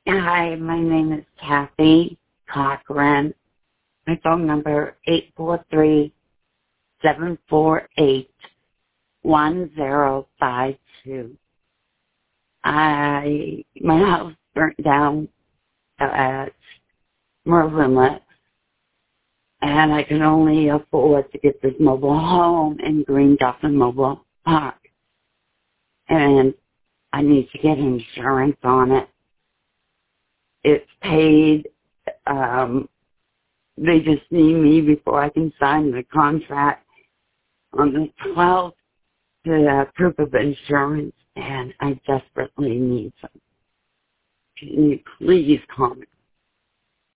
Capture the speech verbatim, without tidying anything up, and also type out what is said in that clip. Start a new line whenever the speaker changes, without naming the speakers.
Hi, my name is Kathy Cochran. My phone number eight four three, seven four eight, one zero five two. I my house burnt down at Merlinlet, and I can only afford to get this mobile home in Green Dolphin Mobile Park. And I need to get insurance on it. It's paid. Um, they just need me before I can sign the contract on the twelfth to uh, proof of insurance, and I desperately need some. Can you please call me